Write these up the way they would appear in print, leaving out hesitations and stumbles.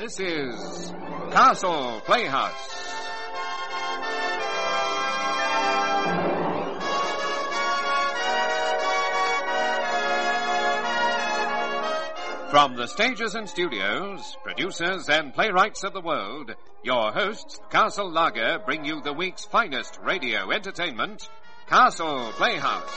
This is Castle Playhouse. From the stages and studios, producers and playwrights of the world, your hosts, Castle Lager, bring you the week's finest radio entertainment, Castle Playhouse.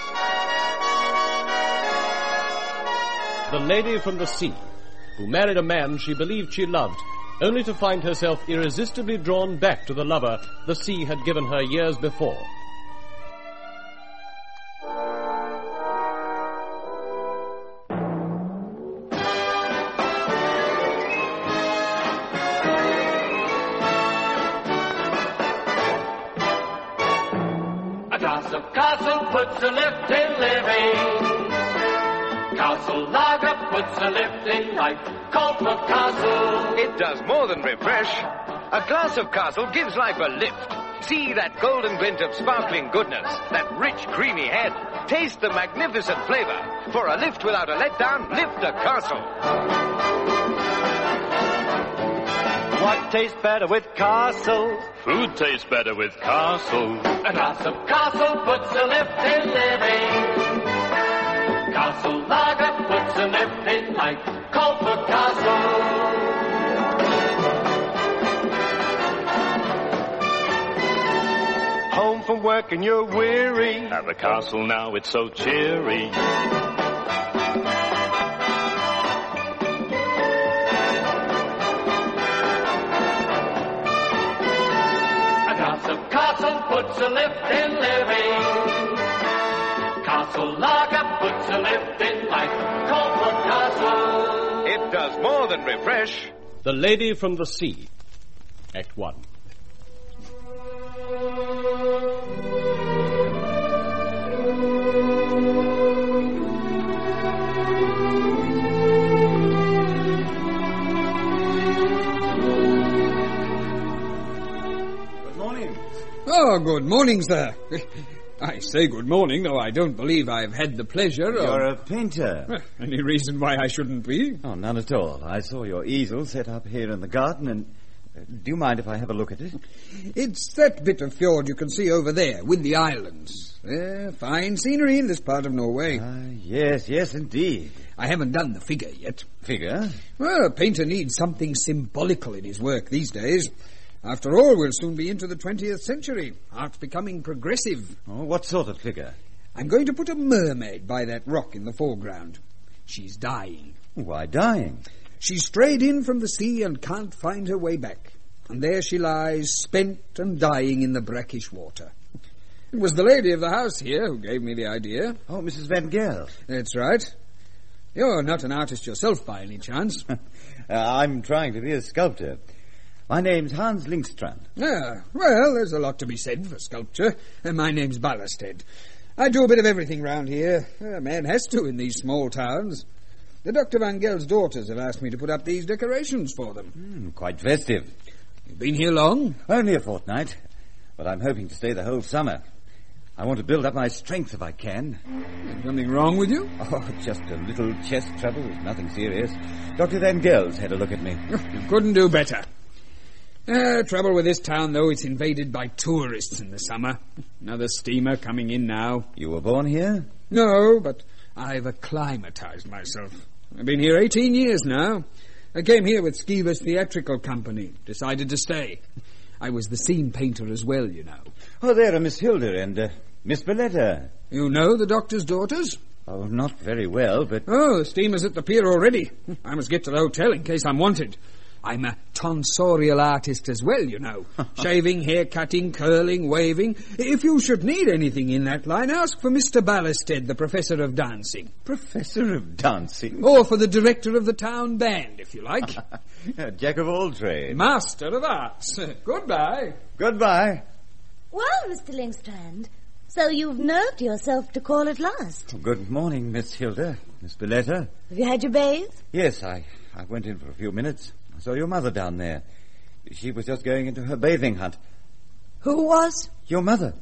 The lady from the sea, who married a man she believed she loved, only to find herself irresistibly drawn back to the lover the sea had given her years before. A glass of Castle puts a lift in living. Castle Lager puts a lift in life. Call for Castle. It does more than refresh. A glass of Castle gives life a lift. See that golden glint of sparkling goodness, that rich, creamy head. Taste the magnificent flavor. For a lift without a letdown, lift a Castle. What tastes better with Castle? Food tastes better with Castle. A glass of Castle puts a lift in living. Castle Lager puts a lift in life. Call for Castle. Home from work and you're weary. Have a Castle now, it's so cheery. A glass of Castle puts a lift in living. Castle Lager puts a lift in life. Call for Castle. It does more than refresh. The Lady from the Sea, Act 1. Good morning. Oh, good morning, sir. I say good morning, though I don't believe I've had the pleasure of... You're a painter. Any reason why I shouldn't be? Oh, none at all. I saw your easel set up here in the garden, and... do you mind if I have a look at it? It's that bit of fjord you can see over there, with the islands. Fine scenery in this part of Norway. Yes, indeed. I haven't done the figure yet. Figure? Well, a painter needs something symbolical in his work these days. After all, we'll soon be into the 20th century. Art's becoming progressive. Oh, what sort of figure? I'm going to put a mermaid by that rock in the foreground. She's dying. Why dying? She strayed in from the sea and can't find her way back. And there she lies, spent and dying in the brackish water. It was the lady of the house here who gave me the idea. Oh, Mrs. Van Gell. That's right. You're not an artist yourself by any chance. I'm trying to be a sculptor. My name's Hans Lyngstrand. Ah, well, there's a lot to be said for sculpture. And my name's Ballasted. I do a bit of everything round here. A man has to in these small towns. The Dr. Van Gel's daughters have asked me to put up these decorations for them. Quite festive. You've been here long? Only a fortnight, but I'm hoping to stay the whole summer. I want to build up my strength if I can. Is something wrong with you? Oh, just a little chest trouble, nothing serious. Dr. Van Gel's had a look at me. You couldn't do better. Trouble with this town, though, it's invaded by tourists in the summer. Another steamer coming in now. You were born here? No, but I've acclimatized myself. I've been here 18 years now. I came here with Skeever's Theatrical Company. Decided to stay. I was the scene painter as well, you know. Oh, there are Miss Hilda and Miss Belletta. You know the doctor's daughters? Oh, not very well, but... Oh, the steamer's at the pier already. I must get to the hotel in case I'm wanted. I'm a tonsorial artist as well, you know. Shaving, hair-cutting, curling, waving. If you should need anything in that line, ask for Mr. Ballasted, the Professor of Dancing. Professor of Dancing? Or for the Director of the Town Band, if you like. Jack of all trades. Master of Arts. Goodbye. Goodbye. Well, Mr. Lyngstrand, so you've nerved yourself to call at last. Good morning, Miss Hilda. Miss Belletta. Have you had your bathe? Yes, I went in for a few minutes. I saw your mother down there. She was just going into her bathing hut. Who was? Your mother.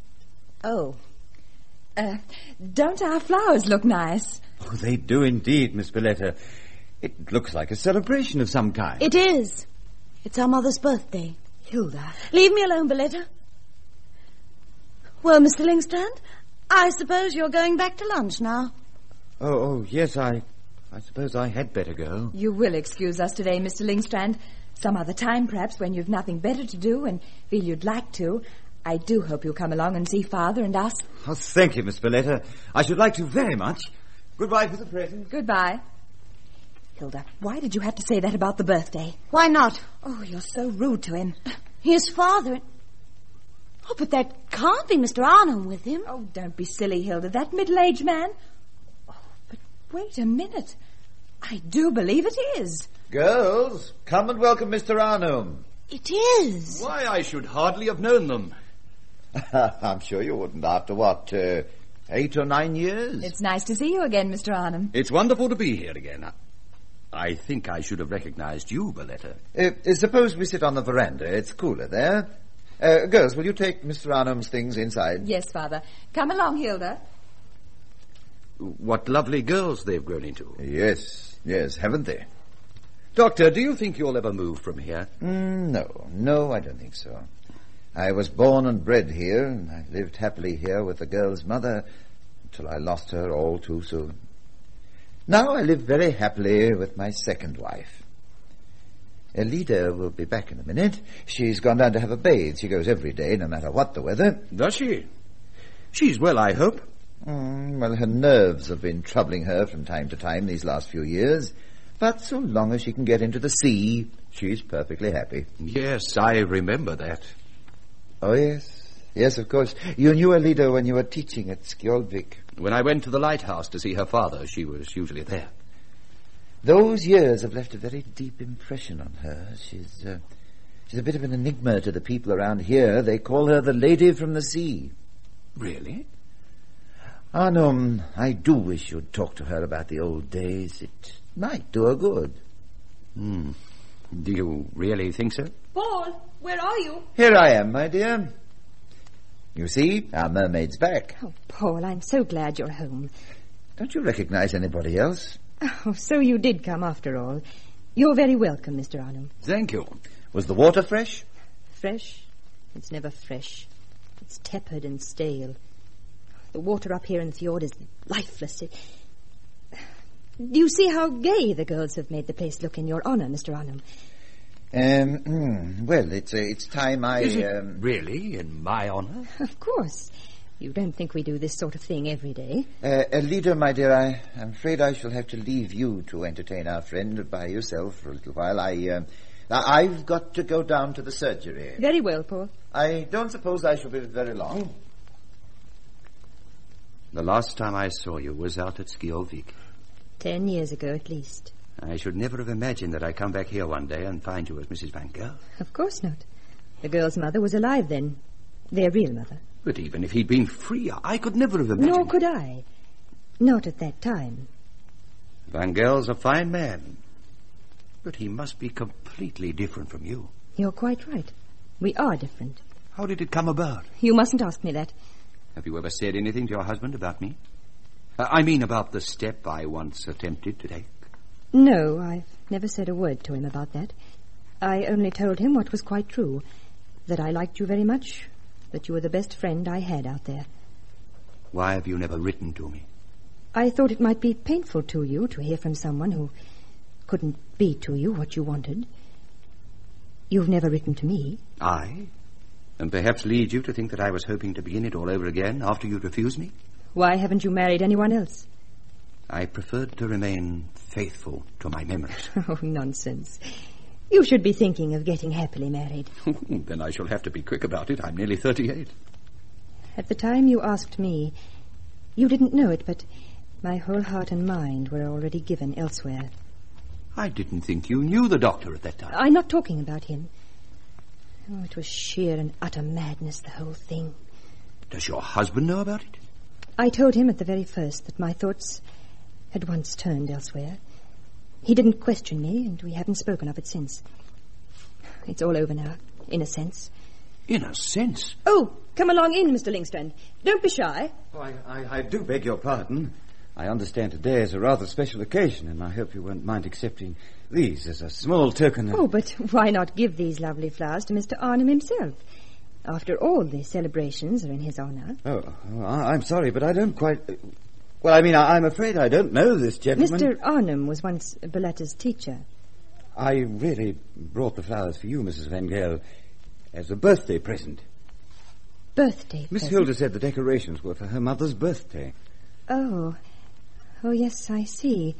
Oh. Don't our flowers look nice? Oh, they do indeed, Miss Belletta. It looks like a celebration of some kind. It is. It's our mother's birthday. Hilda. Leave me alone, Boletta. Well, Mr. Lingstrand, I suppose you're going back to lunch now. Oh, yes, I suppose I had better go. You will excuse us today, Mr. Lingstrand. Some other time, perhaps, when you've nothing better to do and feel you'd like to. I do hope you'll come along and see Father and us. Oh, thank you, Miss Boletta. I should like to very much. Goodbye for the present. Goodbye. Hilda, why did you have to say that about the birthday? Why not? Oh, you're so rude to him. His father... Oh, but that can't be Mr. Arnhem with him. Oh, don't be silly, Hilda. That middle-aged man... Oh, but wait a minute. I do believe it is. Girls, come and welcome Mr. Arnhem. It is. Why, I should hardly have known them. I'm sure you wouldn't after, 8 or 9 years? It's nice to see you again, Mr. Arnhem. It's wonderful to be here again. I think I should have recognized you, Boletta. Suppose we sit on the veranda. It's cooler there. Girls, will you take Mr. Arnhem's things inside? Yes, Father. Come along, Hilda. What lovely girls they've grown into. Yes, haven't they? Doctor, do you think you'll ever move from here? No, I don't think so. I was born and bred here, and I lived happily here with the girl's mother until I lost her all too soon. Now I live very happily with my second wife. Elida will be back in a minute. She's gone down to have a bathe. She goes every day, no matter what the weather. Does she? She's well, I hope. Well, her nerves have been troubling her from time to time these last few years. But so long as she can get into the sea, she's perfectly happy. Yes, I remember that. Oh, yes. Yes, of course. You knew Elida when you were teaching at Skjoldvik. When I went to the lighthouse to see her father, she was usually there. Those years have left a very deep impression on her. She's a bit of an enigma to the people around here. They call her the Lady from the Sea. Really? Arnhem, I do wish you'd talk to her about the old days. It might do her good. Do you really think so? Paul, where are you? Here I am, my dear. You see, our mermaid's back. Oh, Paul, I'm so glad you're home. Don't you recognize anybody else? Oh, so you did come after all. You're very welcome, Mr. Arnhem. Thank you. Was the water fresh? Fresh? It's never fresh. It's tepid and stale. The water up here in the fjord is lifeless. Do you see how gay the girls have made the place look in your honour, Mr. Arnhem? Well, it's time I... Is it really in my honour? Of course. You don't think we do this sort of thing every day. Elida, my dear, I'm afraid I shall have to leave you to entertain our friend by yourself for a little while. I've got to go down to the surgery. Very well, Paul. I don't suppose I shall be very long. The last time I saw you was out at Skjoldvik. 10 years ago, at least. I should never have imagined that I'd come back here one day and find you as Mrs. Van Gogh. Of course not. The girl's mother was alive then. Their real mother. But even if he'd been free, I could never have imagined... Nor could I. Not at that time. Van Gogh's a fine man. But he must be completely different from you. You're quite right. We are different. How did it come about? You mustn't ask me that. Have you ever said anything to your husband about me? I mean about the step I once attempted to take. No, I've never said a word to him about that. I only told him what was quite true. That I liked you very much. That you were the best friend I had out there. Why have you never written to me? I thought it might be painful to you to hear from someone who couldn't be to you what you wanted. You've never written to me. I? And perhaps lead you to think that I was hoping to begin it all over again after you'd refused me? Why haven't you married anyone else? I preferred to remain faithful to my memories. Oh, nonsense. You should be thinking of getting happily married. Then I shall have to be quick about it. I'm nearly 38. At the time you asked me, you didn't know it, but my whole heart and mind were already given elsewhere. I didn't think you knew the doctor at that time. I'm not talking about him. Oh, it was sheer and utter madness, the whole thing. Does your husband know about it? I told him at the very first that my thoughts had once turned elsewhere. He didn't question me, and we haven't spoken of it since. It's all over now, in a sense. In a sense? Oh, come along in, Mr. Lingstrand. Don't be shy. Oh, I do beg your pardon. I understand today is a rather special occasion, and I hope you won't mind accepting these as a small token of... Oh, but why not give these lovely flowers to Mr. Arnhem himself? After all, the celebrations are in his honour. Oh, I'm sorry, but I don't quite... Well, I mean, I'm afraid I don't know this gentleman. Mr. Arnhem was once Berletta's teacher. I really brought the flowers for you, Mrs. Van Gale, as a birthday present. Birthday Miss present? Hilda said the decorations were for her mother's birthday. Oh, yes, I see.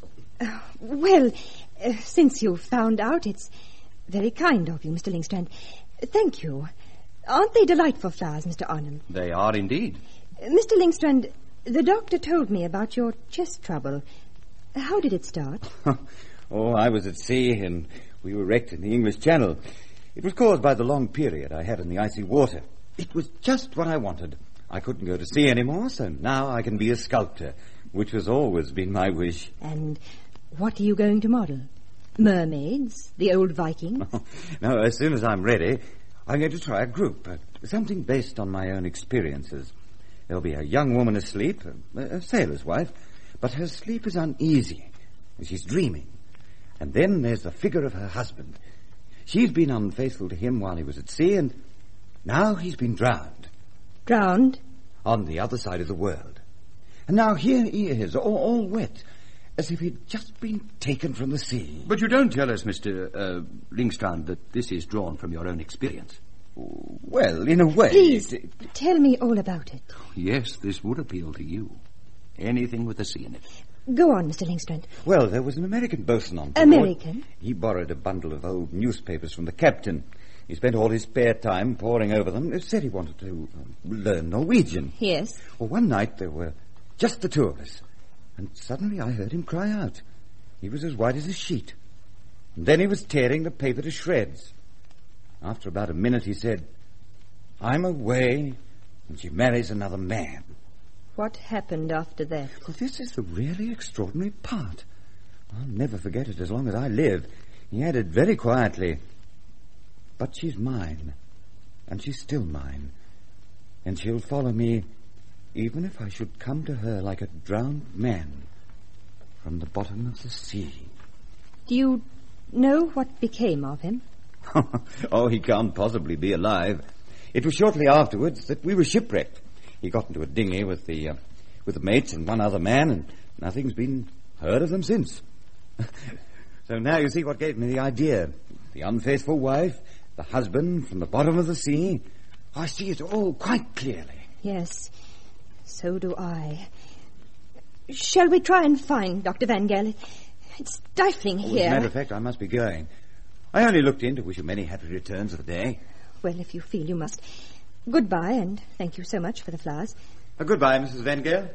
Well, since you've found out, it's very kind of you, Mr. Lingstrand. Thank you. Aren't they delightful flowers, Mr. Arnhem? They are indeed. Mr. Lingstrand, the doctor told me about your chest trouble. How did it start? Oh, I was at sea, and we were wrecked in the English Channel. It was caused by the long period I had in the icy water. It was just what I wanted. I couldn't go to sea anymore, so now I can be a sculptor, which has always been my wish. And what are you going to model? Mermaids? The old Vikings? No, as soon as I'm ready, I'm going to try a group, something based on my own experiences. There'll be a young woman asleep, a sailor's wife, but her sleep is uneasy, and she's dreaming. And then there's the figure of her husband. She's been unfaithful to him while he was at sea, and now he's been drowned. Drowned? On the other side of the world. And now here he is, all wet, as if he'd just been taken from the sea. But you don't tell us, Mr. Lingstrand, that this is drawn from your own experience. Well, in a way... Please, tell me all about it. Yes, this would appeal to you. Anything with the sea in it. Go on, Mr. Lingstrand. Well, there was an American bosun on board. American? He borrowed a bundle of old newspapers from the captain. He spent all his spare time poring over them. He said he wanted to learn Norwegian. Yes. Well, one night there were just the two of us, and suddenly I heard him cry out. He was as white as a sheet. And then he was tearing the paper to shreds. After about a minute he said, "I'm away," and she marries another man. What happened after that? Well, this is the really extraordinary part. I'll never forget it as long as I live. He added very quietly, "But she's mine, and she's still mine, and she'll follow me even if I should come to her like a drowned man from the bottom of the sea." Do you know what became of him? Oh, he can't possibly be alive. It was shortly afterwards that we were shipwrecked. He got into a dinghy with the mates and one other man, and nothing's been heard of them since. So now you see what gave me the idea. The unfaithful wife, the husband from the bottom of the sea. I see it all quite clearly. Yes, so do I. Shall we try and find Dr. Van Gale? It's stifling here. As a matter of fact, I must be going. I only looked in to wish you many happy returns of the day. Well, if you feel you must. Goodbye, and thank you so much for the flowers. Goodbye, Mrs. Van Gale.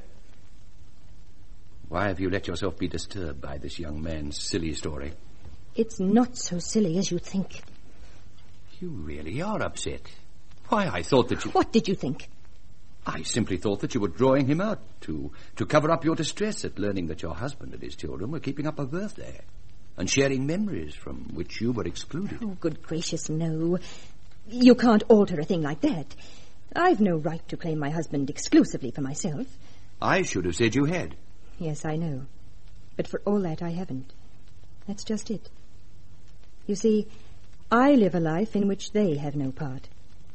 Why have you let yourself be disturbed by this young man's silly story? It's not so silly as you think. You really are upset. Why, I thought that you... What did you think? I simply thought that you were drawing him out to cover up your distress at learning that your husband and his children were keeping up a birthday and sharing memories from which you were excluded. Oh, good gracious, no. You can't alter a thing like that. I've no right to claim my husband exclusively for myself. I should have said you had. Yes, I know. But for all that, I haven't. That's just it. You see, I live a life in which they have no part.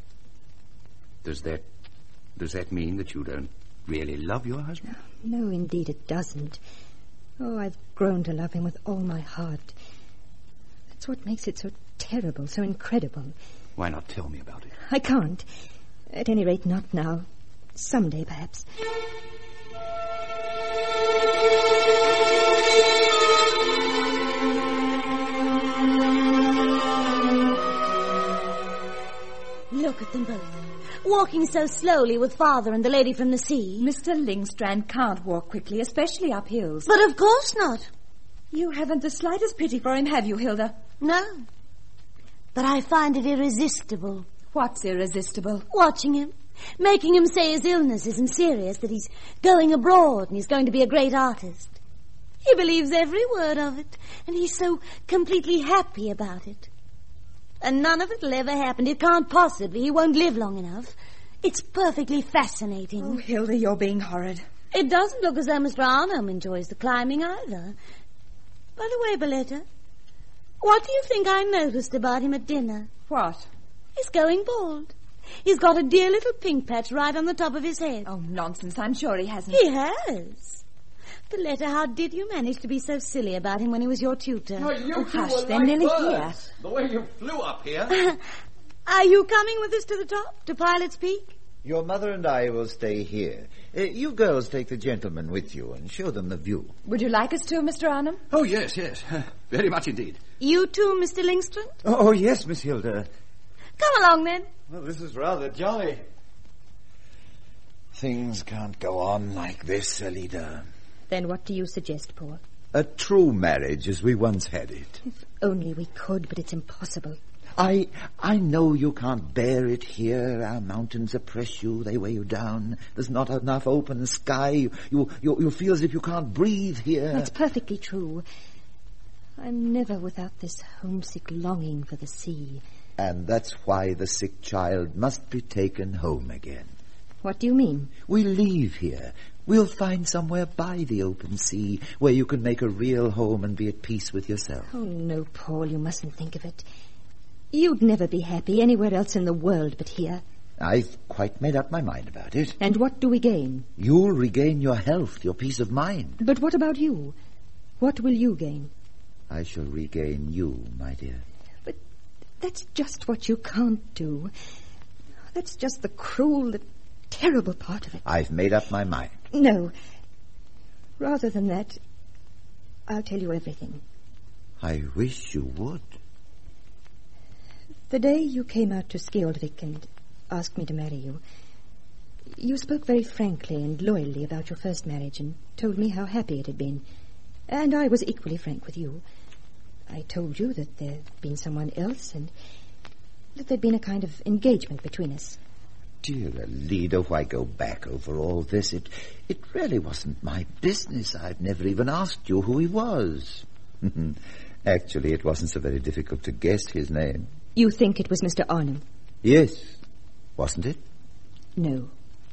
Does that mean that you don't really love your husband? No, indeed it doesn't. Oh, I've grown to love him with all my heart. That's what makes it so terrible, so incredible. Why not tell me about it? I can't. At any rate, not now. Someday, perhaps. Look at them both, walking so slowly with Father and the lady from the sea. Mr. Lingstrand can't walk quickly, especially up hills. But of course not. You haven't the slightest pity for him, have you, Hilda? No. But I find it irresistible. What's irresistible? Watching him. Making him say his illness isn't serious, that he's going abroad and he's going to be a great artist. He believes every word of it, and he's so completely happy about it. And none of it'll ever happen. It can't possibly. He won't live long enough. It's perfectly fascinating. Oh, Hilda, you're being horrid. It doesn't look as though Mr. Arnhem enjoys the climbing either. By the way, Boletta, what do you think I noticed about him at dinner? What? He's going bald. He's got a dear little pink patch right on the top of his head. Oh, nonsense. I'm sure he hasn't. He has. Boletta, how did you manage to be so silly about him when he was your tutor? Oh, you two hush, were they're like nearly birds. The way you flew up here. Are you coming with us to the top, to Pilot's Peak? Your mother and I will stay here. You girls take the gentlemen with you and show them the view. Would you like us to, Mr. Arnhem? Oh, yes. Very much indeed. You too, Mr. Lingstrand? Oh, yes, Miss Hilda. Come along, then. Well, this is rather jolly. Things can't go on like this, Alida. Then what do you suggest, Paul? A true marriage as we once had it. If only we could, but it's impossible. I know you can't bear it here. Our mountains oppress you. They weigh you down. There's not enough open sky. You feel as if you can't breathe here. That's perfectly true. I'm never without this homesick longing for the sea. And that's why the sick child must be taken home again. What do you mean? We leave here. We'll find somewhere by the open sea where you can make a real home and be at peace with yourself. Oh, no, Paul, you mustn't think of it. You'd never be happy anywhere else in the world but here. I've quite made up my mind about it. And what do we gain? You'll regain your health, your peace of mind. But what about you? What will you gain? I shall regain you, my dear. But that's just what you can't do. That's just the cruel, the terrible part of it. I've made up my mind. No. Rather than that, I'll tell you everything. I wish you would. The day you came out to Skjoldvik and asked me to marry you, you spoke very frankly and loyally about your first marriage and told me how happy it had been. And I was equally frank with you. I told you that there'd been someone else and that there'd been a kind of engagement between us. Dear Alida, why go back over all this? It really wasn't my business. I've never even asked you who he was. Actually, it wasn't so very difficult to guess his name. You think it was Mr. Arnhem? Yes. Wasn't it? No.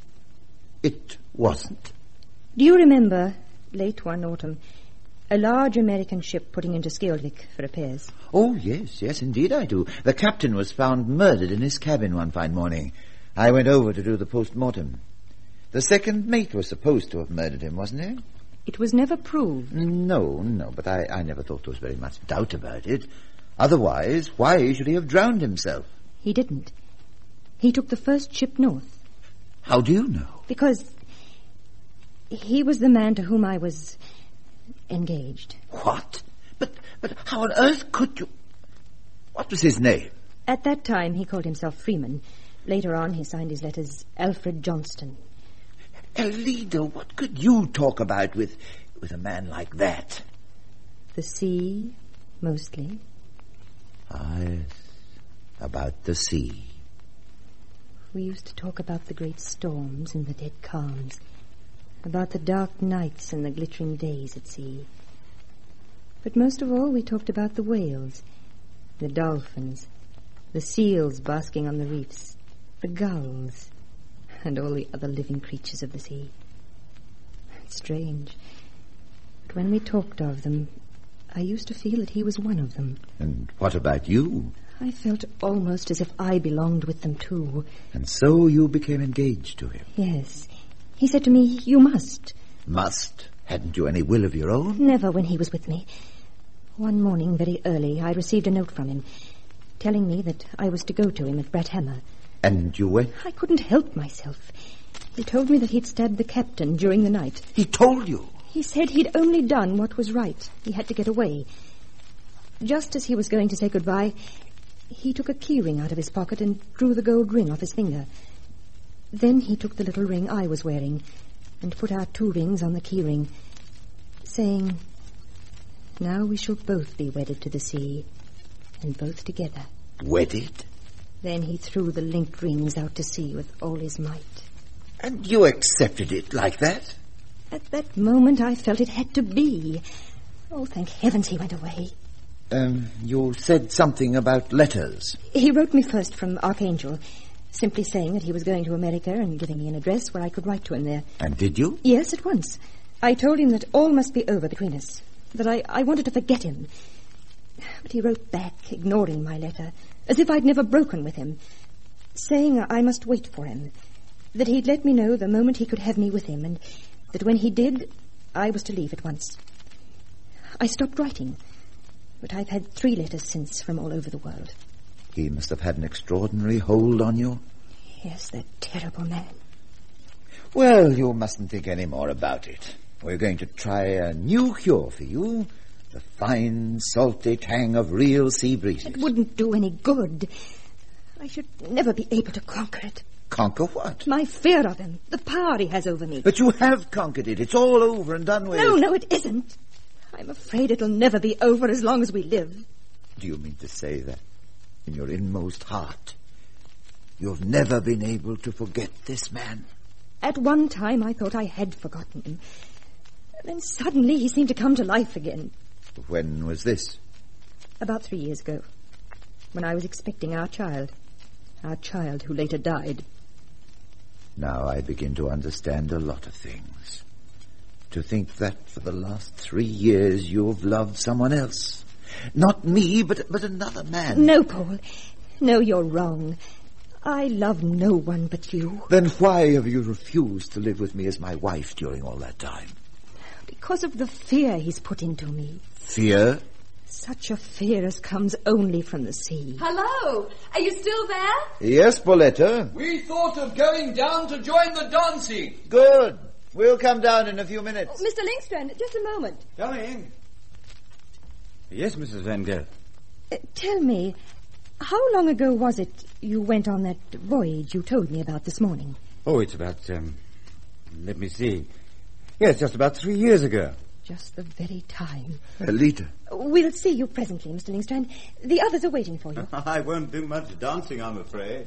It wasn't. Do you remember, late one autumn, a large American ship putting into Skjoldvik for repairs? Oh, yes, indeed I do. The captain was found murdered in his cabin one fine morning. I went over to do the post-mortem. The second mate was supposed to have murdered him, wasn't he? It was never proved. No, but I never thought there was very much doubt about it. Otherwise, why should he have drowned himself? He didn't. He took the first ship north. How do you know? Because he was the man to whom I was engaged. What? But how on earth could you... What was his name? At that time, he called himself Freeman. Later on, he signed his letters Alfred Johnston. Alida, what could you talk about with a man like that? The sea, mostly. Ah, yes. About the sea. We used to talk about the great storms and the dead calms, about the dark nights and the glittering days at sea. But most of all, we talked about the whales, the dolphins, the seals basking on the reefs, the gulls, and all the other living creatures of the sea. It's strange, but when we talked of them, I used to feel that he was one of them. And what about you? I felt almost as if I belonged with them too. And so you became engaged to him? Yes. He said to me, "You must." Must? Hadn't you any will of your own? Never when he was with me. One morning, very early, I received a note from him, telling me that I was to go to him at Brathammer. And you went? I couldn't help myself. He told me that he'd stabbed the captain during the night. He told you? He said he'd only done what was right. He had to get away. Just as he was going to say goodbye, he took a key ring out of his pocket and drew the gold ring off his finger. Then he took the little ring I was wearing and put our 2 rings on the key ring, saying, "Now we shall both be wedded to the sea, and both together." Wedded? Then he threw the linked rings out to sea with all his might. And you accepted it like that? At that moment, I felt it had to be. Oh, thank heavens he went away. You said something about letters. He wrote me first from Archangel, simply saying that he was going to America and giving me an address where I could write to him there. And did you? Yes, at once. I told him that all must be over between us, that I wanted to forget him. But he wrote back, ignoring my letter, as if I'd never broken with him, saying I must wait for him, that he'd let me know the moment he could have me with him, and that when he did, I was to leave at once. I stopped writing, but I've had 3 letters since from all over the world. He must have had an extraordinary hold on you. Yes, that terrible man. Well, you mustn't think any more about it. We're going to try a new cure for you. The fine, salty tang of real sea breezes. It wouldn't do any good. I should never be able to conquer it. Conquer what? My fear of him. The power he has over me. But you have conquered it. It's all over and done with. No, it isn't. I'm afraid it'll never be over as long as we live. Do you mean to say that in your inmost heart you've never been able to forget this man? At one time I thought I had forgotten him. Then suddenly he seemed to come to life again. When was this? About 3 years ago, when I was expecting our child who later died. Now I begin to understand a lot of things. To think that for the last 3 years you've loved someone else. Not me, but another man. No, Paul. No, you're wrong. I love no one but you. Then why have you refused to live with me as my wife during all that time? Because of the fear he's put into me. Fear? Such a fear as comes only from the sea. Hello? Are you still there? Yes, Pauletta. We thought of going down to join the dancing. Good. We'll come down in a few minutes. Oh, Mr. Lingstrand, just a moment. Coming. Yes, Mrs. Van Gogh. Tell me, how long ago was it you went on that voyage you told me about this morning? Oh, it's about, let me see. Yes, just about 3 years ago. Just the very time. Lita. We'll see you presently, Mr. Lingstrand. The others are waiting for you. I won't do much dancing, I'm afraid.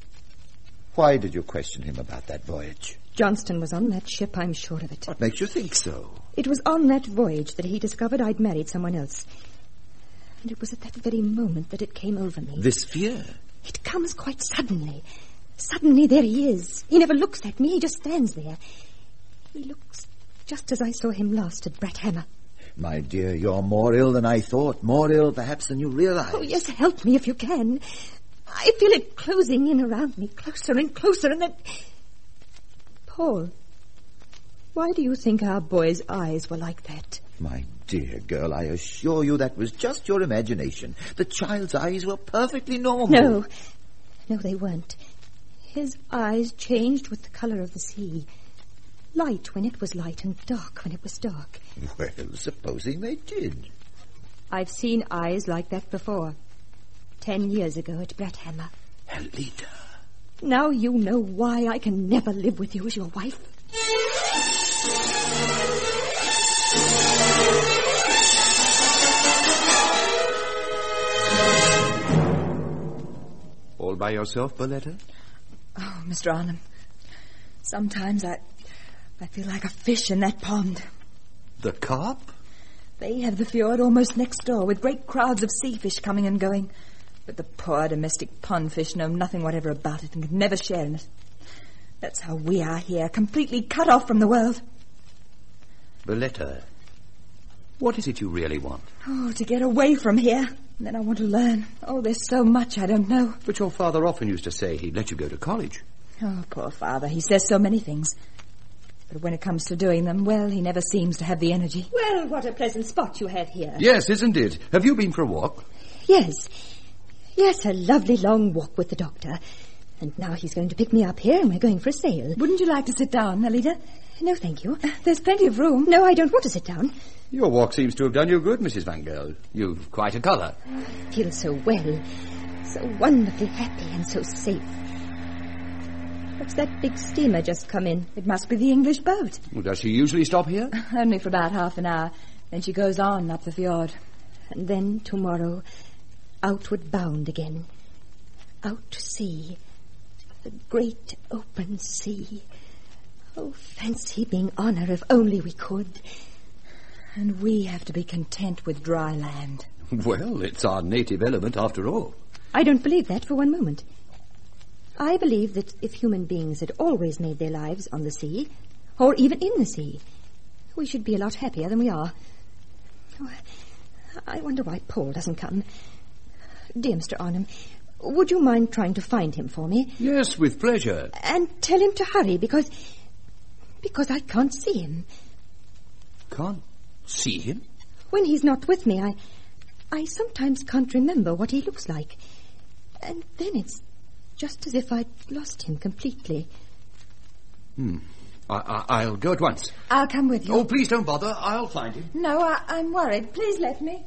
Why did you question him about that voyage? Johnston was on that ship, I'm sure of it. What makes you think so? It was on that voyage that he discovered I'd married someone else. And it was at that very moment that it came over me. This fear? It comes quite suddenly. Suddenly there he is. He never looks at me, he just stands there. He looks just as I saw him last at Brathammer. My dear, you're more ill than I thought. More ill, perhaps, than you realize. Oh, yes, help me if you can. I feel it closing in around me, closer and closer, and then... Paul, why do you think our boy's eyes were like that? My dear girl, I assure you that was just your imagination. The child's eyes were perfectly normal. No, they weren't. His eyes changed with the colour of the sea. Light when it was light and dark when it was dark. Well, supposing they did. I've seen eyes like that before. 10 years ago at Brathammer. Alita. Now you know why I can never live with you as your wife. All by yourself, Pauletta? Oh, Mr. Arnhem, sometimes I feel like a fish in that pond. The carp? They have the fjord almost next door, with great crowds of sea fish coming and going. But the poor domestic pond fish know nothing whatever about it and can never share in it. That's how we are here, completely cut off from the world. Pauletta, what is it you really want? Oh, to get away from here. And then I want to learn. Oh, there's so much I don't know. But your father often used to say he'd let you go to college. Oh, poor father. He says so many things. But when it comes to doing them, well, he never seems to have the energy. Well, what a pleasant spot you have here. Yes, isn't it? Have you been for a walk? Yes, a lovely long walk with the doctor. And now he's going to pick me up here and we're going for a sail. Wouldn't you like to sit down, Alida? No, thank you. There's plenty of room. No, I don't want to sit down. Your walk seems to have done you good, Mrs. Van Gogh. You've quite a colour. I feel so well, so wonderfully happy and so safe. What's that big steamer just come in? It must be the English boat. Well, does she usually stop here? Only for about half an hour. Then she goes on up the fjord. And then tomorrow, outward bound again. Out to sea. The great open sea. Oh, fancy being on her if only we could. And we have to be content with dry land. Well, it's our native element after all. I don't believe that for one moment. I believe that if human beings had always made their lives on the sea, or even in the sea, we should be a lot happier than we are. Oh, I wonder why Paul doesn't come. Dear Mr. Arnhem, would you mind trying to find him for me? Yes, with pleasure. And tell him to hurry, because I can't see him. Can't see him? When he's not with me, I sometimes can't remember what he looks like. And then it's just as if I'd lost him completely. I'll go at once. I'll come with you. Oh, please don't bother. I'll find him. No, I'm worried. Please let me.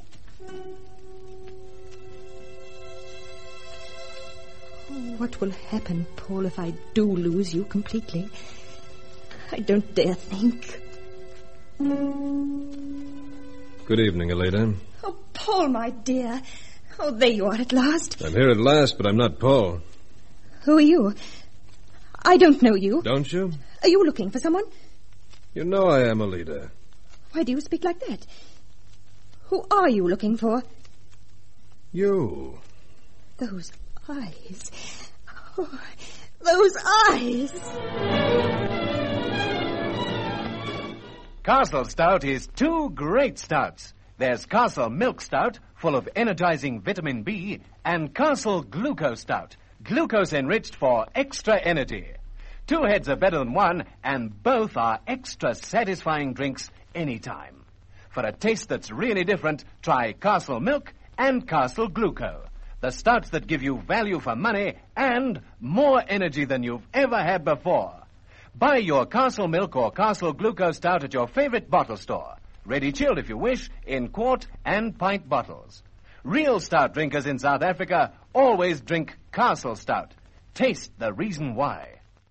Oh, what will happen, Paul, if I do lose you completely? I don't dare think. Good evening, Alida. Oh, Paul, my dear. Oh, there you are at last. I'm here at last, but I'm not Paul. Who are you? I don't know you. Don't you? Are you looking for someone? You know I am, Alida. Why do you speak like that? Who are you looking for? You. Those eyes. Oh, those eyes. Castle Stout is two great stouts. There's Castle Milk Stout, full of energizing vitamin B, and Castle Glucose Stout, glucose enriched for extra energy. Two heads are better than one, and both are extra satisfying drinks anytime. For a taste that's really different, try Castle Milk and Castle Gluco, the stouts that give you value for money and more energy than you've ever had before. Buy your Castle Milk or Castle Glucose Stout at your favorite bottle store. Ready chilled if you wish, in quart and pint bottles. Real stout drinkers in South Africa always drink Castle Stout. Taste the reason why.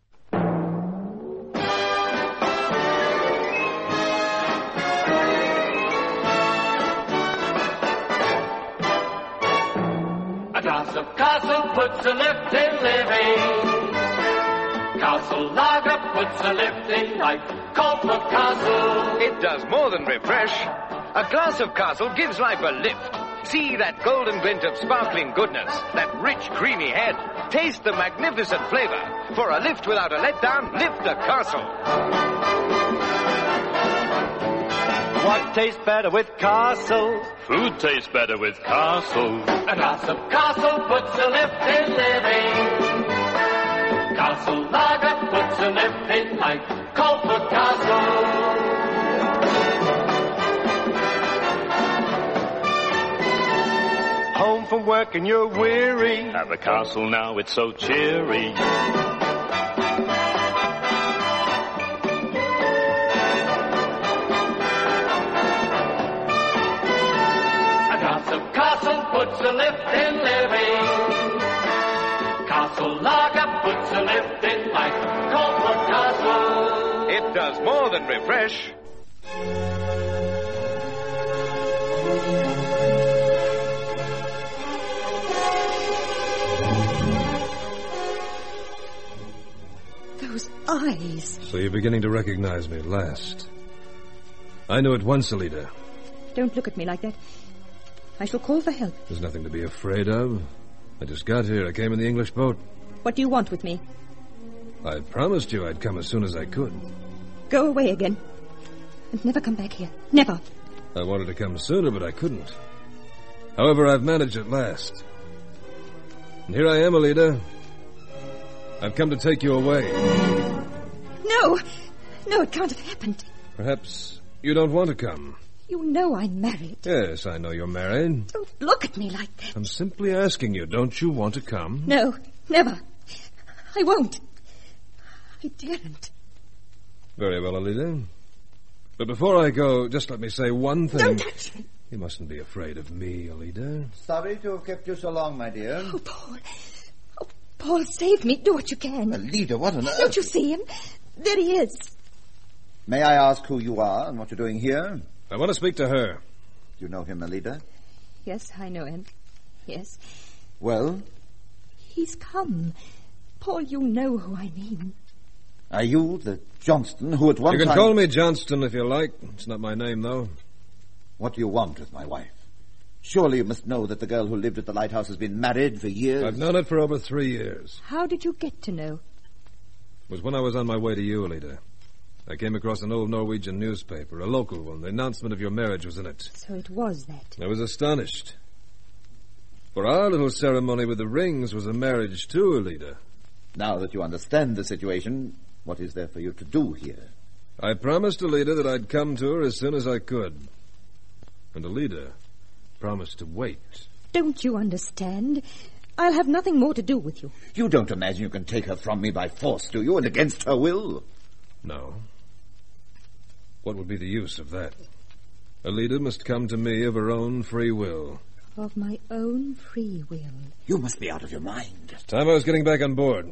A glass of Castle puts a lift in living. Castle Lager puts a lift in life. Call for Castle. It does more than refresh. A glass of Castle gives life a lift. See that golden glint of sparkling goodness, that rich, creamy head. Taste the magnificent flavor. For a lift without a letdown, lift a Castle. What tastes better with Castle? Food tastes better with Castle. A glass of Castle puts a lift in living. Castle Lager puts a lift in life. Call for Castle. Home from work and you're weary. Have a Castle now, it's so cheery. A glass of Castle puts a lift in living. Castle Lager puts a lift in life. Call for Castle. It does more than refresh. Those eyes. So you're beginning to recognize me at last. I knew at once, Alida. Don't look at me like that. I shall call for help. There's nothing to be afraid of. I just got here. I came in the English boat. What do you want with me? I promised you I'd come as soon as I could. Go away again. And never come back here. Never. I wanted to come sooner, but I couldn't. However, I've managed at last. And here I am, Alida. I've come to take you away. No! No, it can't have happened. Perhaps you don't want to come. You know I'm married. Yes, I know you're married. Don't look at me like that. I'm simply asking you, don't you want to come? No, never. I won't. I daren't. Very well, Alida. But before I go, just let me say one thing. Don't touch me. You mustn't be afraid of me, Alida. Sorry to have kept you so long, my dear. Oh, Paul. Oh, Paul, save me. Do what you can. Alida, what on earth? Don't you see him? There he is. May I ask who you are and what you're doing here? I want to speak to her. You know him, Alida? Yes, I know him. Yes. Well? He's come. Paul, you know who I mean. Are you the Johnston who at one time... You can call me Johnston if you like. It's not my name, though. What do you want with my wife? Surely you must know that the girl who lived at the lighthouse has been married for years. I've known it for over 3 years. How did you get to know? It was when I was on my way to you, Alida. I came across an old Norwegian newspaper, a local one. The announcement of your marriage was in it. So it was that. I was astonished. For our little ceremony with the rings was a marriage too, Alida. Now that you understand the situation, what is there for you to do here? I promised Alida that I'd come to her as soon as I could. And Alida promised to wait. Don't you understand? I'll have nothing more to do with you. You don't imagine you can take her from me by force, do you, and against her will? No. What would be the use of that? Alida must come to me of her own free will. Of my own free will. You must be out of your mind. It's time I was getting back on board.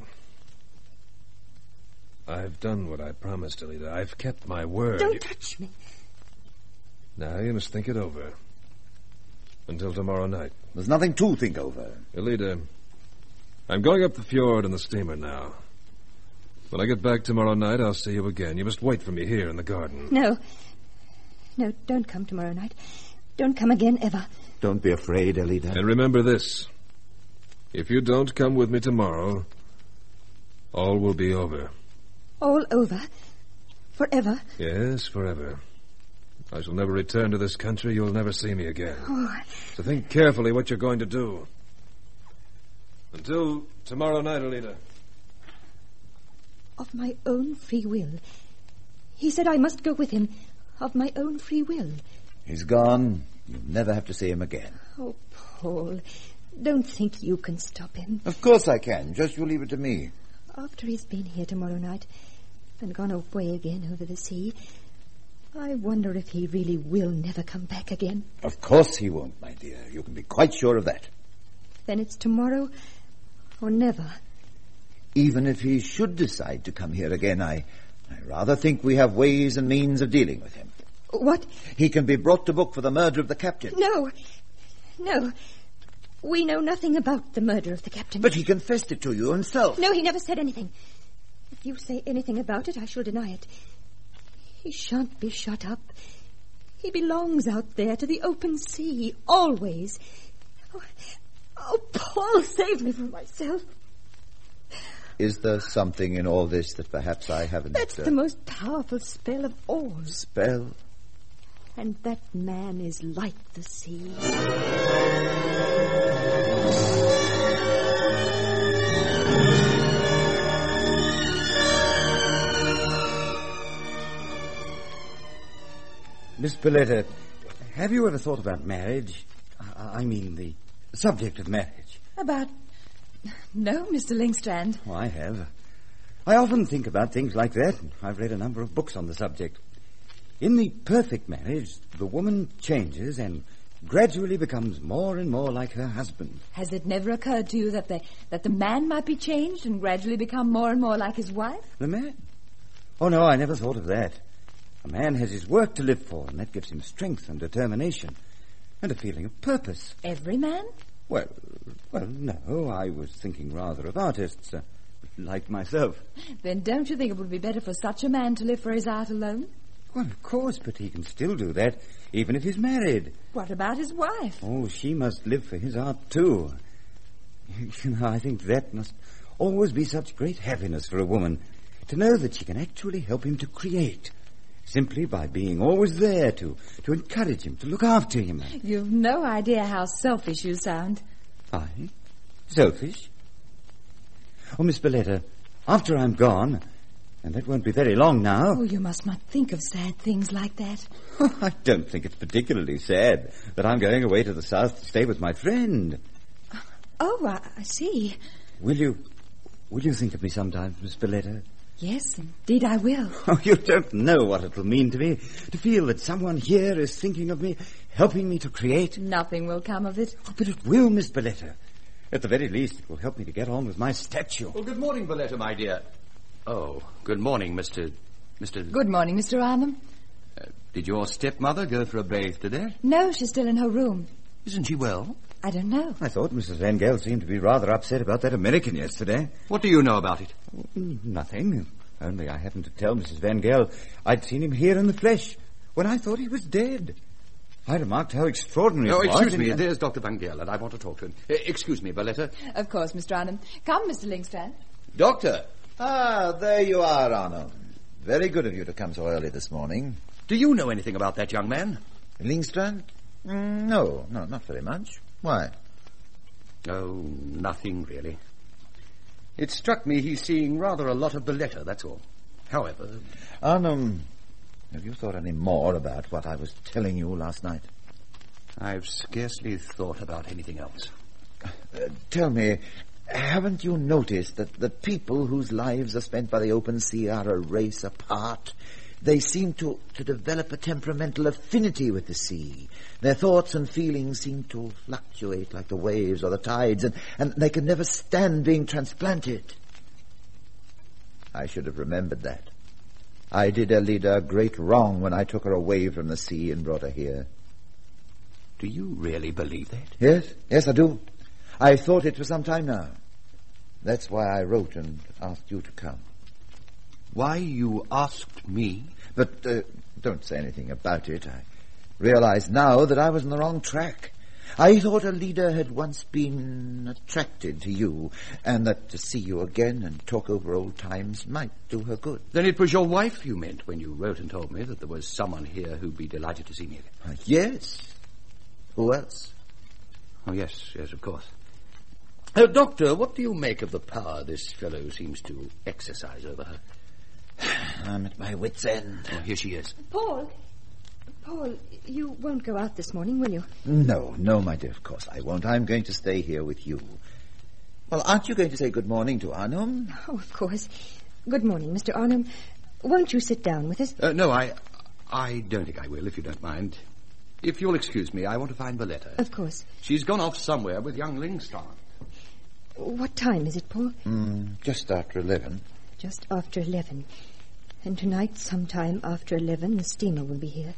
I've done what I promised, Alida. I've kept my word. Don't touch me. Now you must think it over. Until tomorrow night. There's nothing to think over. Alida, I'm going up the fjord on the steamer now. When I get back tomorrow night, I'll see you again. You must wait for me here in the garden. No. No, don't come tomorrow night. Don't come again, ever. Don't be afraid, Alida. And remember this. If you don't come with me tomorrow, all will be over. All over? Forever? Yes, forever. I shall never return to this country. You'll never see me again. Oh. So think carefully what you're going to do. Until tomorrow night, Alida. Of my own free will. He said I must go with him. Of my own free will. He's gone. You'll never have to see him again. Oh, Paul. Don't think you can stop him. Of course I can. Just you leave it to me. After he's been here tomorrow night and gone away again over the sea, I wonder if he really will never come back again. Of course he won't, my dear. You can be quite sure of that. Then it's tomorrow or never. Even if he should decide to come here again, I rather think we have ways and means of dealing with him. What? He can be brought to book for the murder of the captain. No. No. We know nothing about the murder of the captain. But he confessed it to you himself. No, he never said anything. If you say anything about it, I shall deny it. He shan't be shut up. He belongs out there to the open sea, always. Oh, Paul, save me from myself. Is there something in all this that perhaps I haven't... That's the most powerful spell of all. Spell? And that man is like the sea. Miss Billetta, have you ever thought about marriage? I mean the subject of marriage. About... No, Mr. Lingstrand. Oh, I have. I often think about things like that. I've read a number of books on the subject. In the perfect marriage, the woman changes and gradually becomes more and more like her husband. Has it never occurred to you that the man might be changed and gradually become more and more like his wife? The man? Oh, no, I never thought of that. A man has his work to live for, and that gives him strength and determination and a feeling of purpose. Every man? Well, no, I was thinking rather of artists, like myself. Then don't you think it would be better for such a man to live for his art alone? Well, of course, but he can still do that, even if he's married. What about his wife? Oh, she must live for his art, too. You know, I think that must always be such great happiness for a woman, to know that she can actually help him to create, simply by being always there to encourage him, to look after him. You've no idea how selfish you sound. I? Selfish? Oh, Miss Billetta, after I'm gone, and that won't be very long now... Oh, you must not think of sad things like that. I don't think it's particularly sad that I'm going away to the south to stay with my friend. Oh, I see. Will you think of me sometimes, Miss Billetta? Yes, indeed I will. Oh, you don't know what it will mean to me, to feel that someone here is thinking of me, helping me to create. Nothing will come of it. Oh, but it will, Miss Billetta. At the very least, it will help me to get on with my statue. Oh, good morning, Billetta, my dear. Oh, good morning, Mr... Good morning, Mr. Arnhem. Did your stepmother go for a bathe today? No, she's still in her room. Isn't she well? I don't know. I thought Mrs. Van Gale seemed to be rather upset about that American yesterday. What do you know about it? Nothing. Only I happened to tell Mrs. Van Gale I'd seen him here in the flesh when I thought he was dead. I remarked how extraordinary it was. Excuse me, there's Dr. Van Galen. I want to talk to him. Excuse me, Valletta. Of course, Mr. Arnhem. Come, Mr. Lingstrand. Doctor! Ah, there you are, Arno. Very good of you to come so early this morning. Do you know anything about that young man? Lingstrand? No, not very much. Why? Oh, nothing really. It struck me he's seeing rather a lot of Valletta, that's all. However... Arno, have you thought any more about what I was telling you last night? I've scarcely thought about anything else. Tell me, haven't you noticed that the people whose lives are spent by the open sea are a race apart? They seem to develop a temperamental affinity with the sea. Their thoughts and feelings seem to fluctuate like the waves or the tides, and they can never stand being transplanted. I should have remembered that. I did Elida a great wrong when I took her away from the sea and brought her here. Do you really believe that? Yes, I do. I've thought it for some time now. That's why I wrote and asked you to come. Why you asked me? But don't say anything about it. I realize now that I was on the wrong track. I thought Elida had once been attracted to you, and that to see you again and talk over old times might do her good. Then it was your wife you meant when you wrote and told me that there was someone here who'd be delighted to see me again. Yes. Who else? Oh, yes, of course. Doctor, what do you make of the power this fellow seems to exercise over her? I'm at my wit's end. Oh, here she is. Paul, you won't go out this morning, will you? No, my dear, of course I won't. I'm going to stay here with you. Well, aren't you going to say good morning to Arnhem? Oh, of course. Good morning, Mr. Arnhem. Won't you sit down with us? No, I don't think I will, if you don't mind. If you'll excuse me, I want to find Valletta. Of course. She's gone off somewhere with young Lingstrand. What time is it, Paul? Just after 11. Just after 11. And tonight, sometime after 11, the steamer will be here.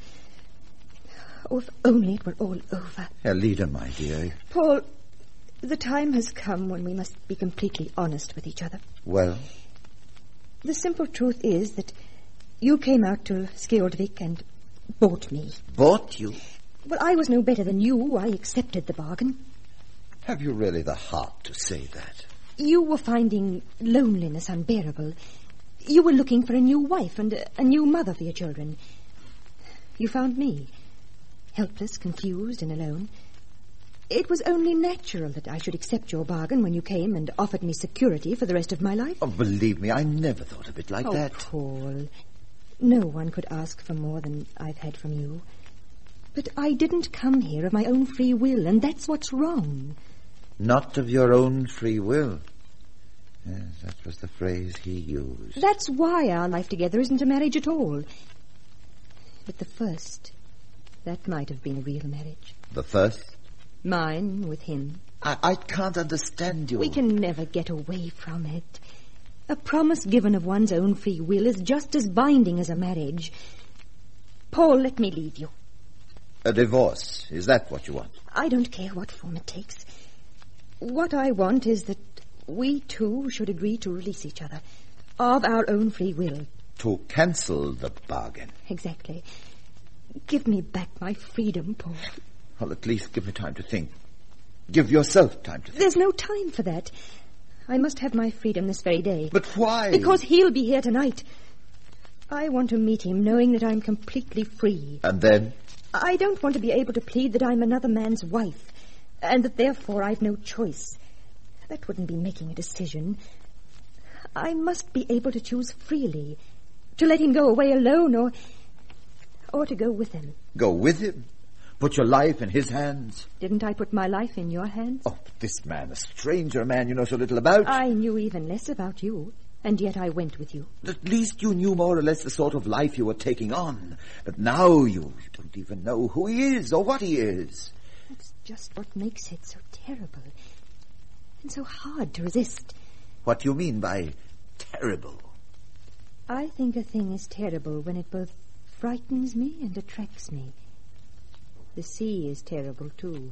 Oh, if only it were all over. Elida, my dear. Paul, the time has come when we must be completely honest with each other. Well? The simple truth is that you came out to Skjoldvik and bought me. Bought you? Well, I was no better than you. I accepted the bargain. Have you really the heart to say that? You were finding loneliness unbearable. You were looking for a new wife and a new mother for your children. You found me, helpless, confused, and alone. It was only natural that I should accept your bargain when you came and offered me security for the rest of my life. Oh, believe me, I never thought of it like that. Paul, no one could ask for more than I've had from you. But I didn't come here of my own free will, and that's what's wrong. Not of your own free will. Yes, that was the phrase he used. That's why our life together isn't a marriage at all. But the first, that might have been a real marriage. The first? Mine with him. I can't understand you. We can never get away from it. A promise given of one's own free will is just as binding as a marriage. Paul, let me leave you. A divorce, is that what you want? I don't care what form it takes. What I want is that we two should agree to release each other of our own free will. To cancel the bargain. Exactly. Give me back my freedom, Paul. Well, at least give me time to think. Give yourself time to think. There's no time for that. I must have my freedom this very day. But why? Because he'll be here tonight. I want to meet him knowing that I'm completely free. And then? I don't want to be able to plead that I'm another man's wife, and that therefore I've no choice. That wouldn't be making a decision. I must be able to choose freely, to let him go away alone or to go with him. Go with him? Put your life in his hands? Didn't I put my life in your hands? Oh, but this man, a stranger man you know so little about. I knew even less about you, and yet I went with you. At least you knew more or less the sort of life you were taking on. But now you don't even know who he is or what he is. That's just what makes it so terrible and so hard to resist. What do you mean by terrible? I think a thing is terrible when it both frightens me and attracts me. The sea is terrible, too.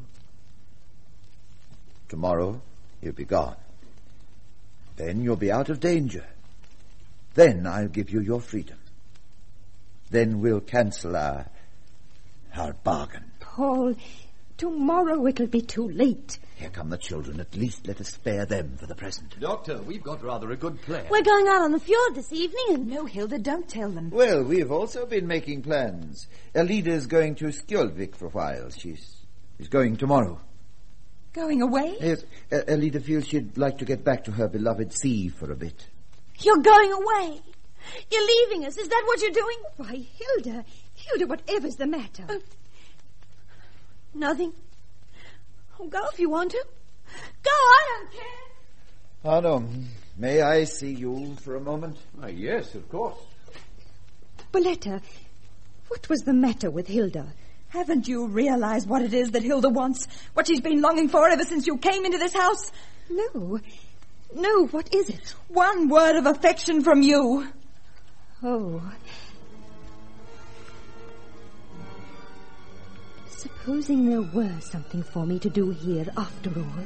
Tomorrow, you'll be gone. Then you'll be out of danger. Then I'll give you your freedom. Then we'll cancel our bargain. Paul, tomorrow it'll be too late. Here come the children. At least let us spare them for the present. Doctor, we've got rather a good plan. We're going out on the fjord this evening and... No, Hilda, don't tell them. Well, we have also been making plans. Alida's going to Skjoldvik for a while. She's going tomorrow. Going away? Yes, Alida feels she'd like to get back to her beloved sea for a bit. You're going away? You're leaving us? Is that what you're doing? Why, Hilda, whatever's the matter? Nothing. Oh, go if you want to. Go, I don't care. Arno, may I see you for a moment? Yes, of course. Boletta, what was the matter with Hilda? Haven't you realized what it is that Hilda wants? What she's been longing for ever since you came into this house? No, what is it? One word of affection from you. Oh. Supposing there were something for me to do here after all.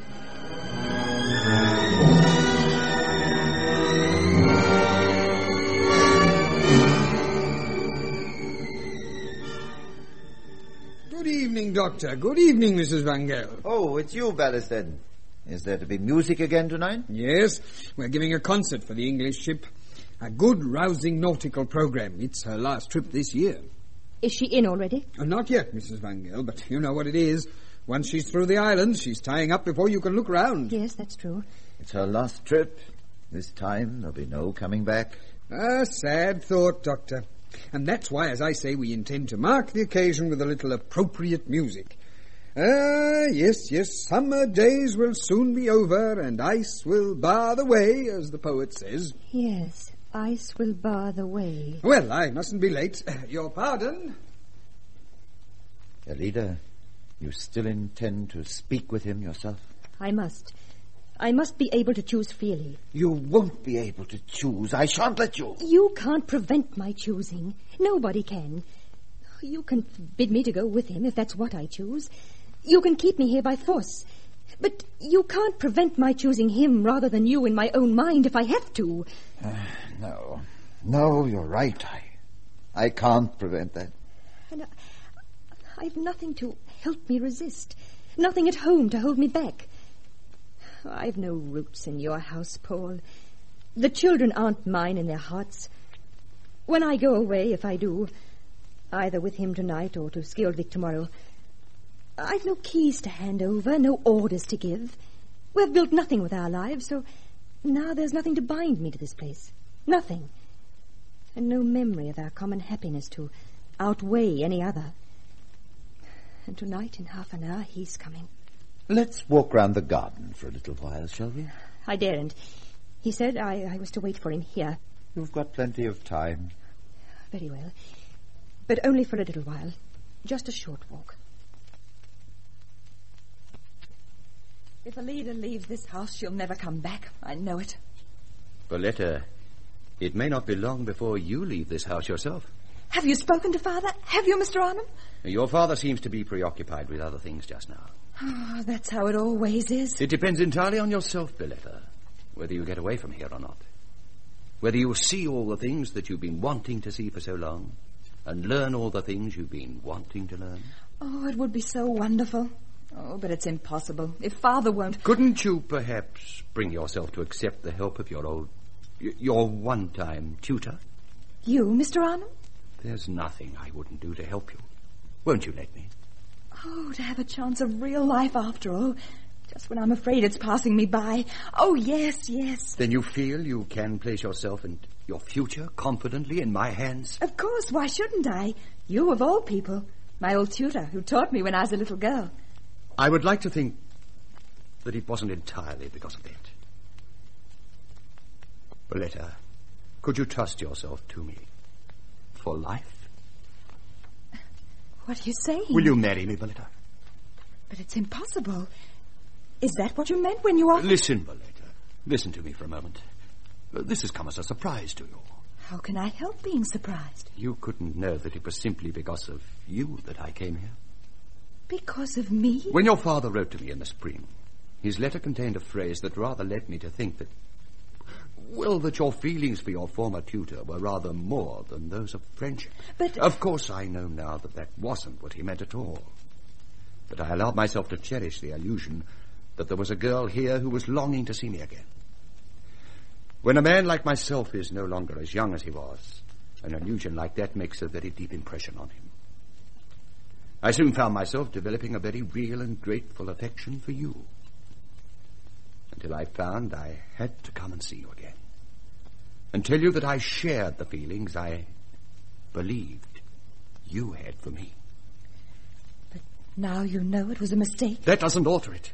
Good evening, Doctor. Good evening, Mrs. Van Gale. Oh, it's you, Ballaston. Is there to be music again tonight? Yes, we're giving a concert for the English ship. A good, rousing nautical program. It's her last trip this year. Is she in already? Not yet, Mrs. Van Gale, but you know what it is. Once she's through the islands, she's tying up before you can look round. Yes, that's true. It's her last trip. This time there'll be no coming back. A sad thought, Doctor. And that's why, as I say, we intend to mark the occasion with a little appropriate music. Yes, summer days will soon be over, and ice will bar the way, as the poet says. Yes, ice will bar the way. Well, I mustn't be late. Your pardon? Alida, you still intend to speak with him yourself? I must. I must be able to choose freely. You won't be able to choose. I shan't let you. You can't prevent my choosing. Nobody can. You can forbid me to go with him if that's what I choose. You can keep me here by force. But you can't prevent my choosing him rather than you in my own mind if I have to. No, you're right. I can't prevent that. And I've nothing to help me resist. Nothing at home to hold me back. I've no roots in your house, Paul. The children aren't mine in their hearts. When I go away, if I do, either with him tonight or to Skjoldvik tomorrow, I've no keys to hand over, no orders to give. We've built nothing with our lives, so now there's nothing to bind me to this place. Nothing. And no memory of our common happiness to outweigh any other. And tonight, in half an hour, he's coming. Let's walk round the garden for a little while, shall we? I daren't. He said I was to wait for him here. You've got plenty of time. Very well. But only for a little while. Just a short walk. If Alida leaves this house, she'll never come back. I know it. Boletta, it may not be long before you leave this house yourself. Have you spoken to Father? Have you, Mr. Arnhem? Your father seems to be preoccupied with other things just now. Oh, that's how it always is. It depends entirely on yourself, Boletta, whether you get away from here or not. Whether you see all the things that you've been wanting to see for so long, and learn all the things you've been wanting to learn. Oh, it would be so wonderful. Oh, but it's impossible. If Father won't... Couldn't you perhaps bring yourself to accept the help of your one-time tutor? You, Mr. Arnhem? There's nothing I wouldn't do to help you. Won't you let me? Oh, to have a chance of real life after all. Just when I'm afraid it's passing me by. Oh, yes. Then you feel you can place yourself and your future confidently in my hands? Of course, why shouldn't I? You of all people. My old tutor who taught me when I was a little girl. I would like to think that it wasn't entirely because of that. Boletta, could you trust yourself to me for life? What are you saying? Will you marry me, Boletta? But it's impossible. Is that what you meant when you offered... Listen, Boletta. Listen to me for a moment. This has come as a surprise to you. How can I help being surprised? You couldn't know that it was simply because of you that I came here. Because of me? When your father wrote to me in the spring, his letter contained a phrase that rather led me to think that... Well, that your feelings for your former tutor were rather more than those of friendship. But... Of course, I know now that wasn't what he meant at all. but I allowed myself to cherish the illusion that there was a girl here who was longing to see me again. When a man like myself is no longer as young as he was, an illusion like that makes a very deep impression on him. I soon found myself developing a very real and grateful affection for you, until I found I had to come and see you again, and tell you that I shared the feelings I believed you had for me. But now you know it was a mistake. That doesn't alter it.